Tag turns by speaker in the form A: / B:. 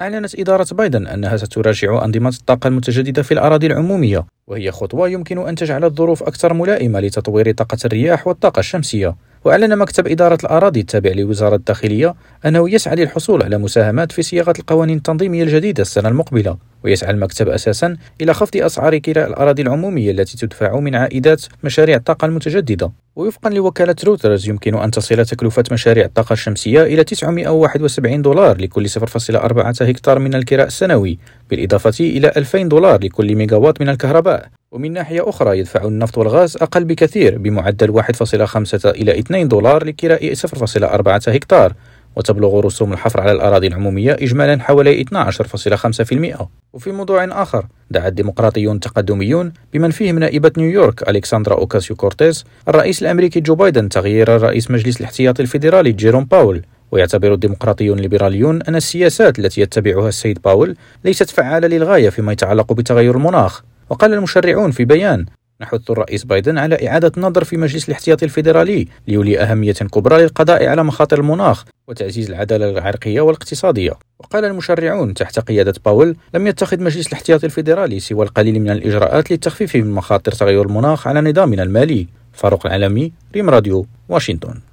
A: أعلنت إدارة بايدن أنها ستراجع أنظمة الطاقة المتجددة في الأراضي العمومية، وهي خطوة يمكن أن تجعل الظروف أكثر ملائمة لتطوير طاقة الرياح والطاقة الشمسية. وأعلن مكتب إدارة الأراضي التابع لوزارة الداخلية أنه يسعى للحصول على مساهمات في صياغة القوانين التنظيمية الجديدة السنة المقبلة. ويسعى المكتب أساسا إلى خفض أسعار كراء الأراضي العمومية التي تدفع من عائدات مشاريع الطاقة المتجددة. ووفقا لوكالة روترز يمكن أن تصل تكلفة مشاريع الطاقة الشمسية إلى $971 لكل 0.4 هكتار من الكراء السنوي، بالإضافة إلى $2000 لكل ميجاوات من الكهرباء. ومن ناحية أخرى يدفع النفط والغاز أقل بكثير بمعدل 1.5 إلى $2 لكراء 0.4 هكتار، وتبلغ رسوم الحفر على الأراضي العمومية إجمالا حوالي 12.5%. وفي موضوع آخر، دعا الديمقراطيون التقدميون بمن فيهم نائبة نيويورك ألكسندرا أوكاسيو كورتيز الرئيس الأمريكي جو بايدن تغيير رئيس مجلس الاحتياطي الفيدرالي جيروم باول. ويعتبر الديمقراطيون الليبراليون أن السياسات التي يتبعها السيد باول ليست فعالة للغاية فيما يتعلق بتغير المناخ. وقال المشرعون في بيان: نحث الرئيس بايدن على إعادة النظر في مجلس الاحتياطي الفيدرالي ليولي أهمية كبرى للقضاء على مخاطر المناخ وتعزيز العدالة العرقية والاقتصادية. وقال المشرعون تحت قيادة باول لم يتخذ مجلس الاحتياطي الفيدرالي سوى القليل من الإجراءات للتخفيف من مخاطر تغير المناخ على نظامنا المالي. فاروق العالمي، ريم راديو، واشنطن.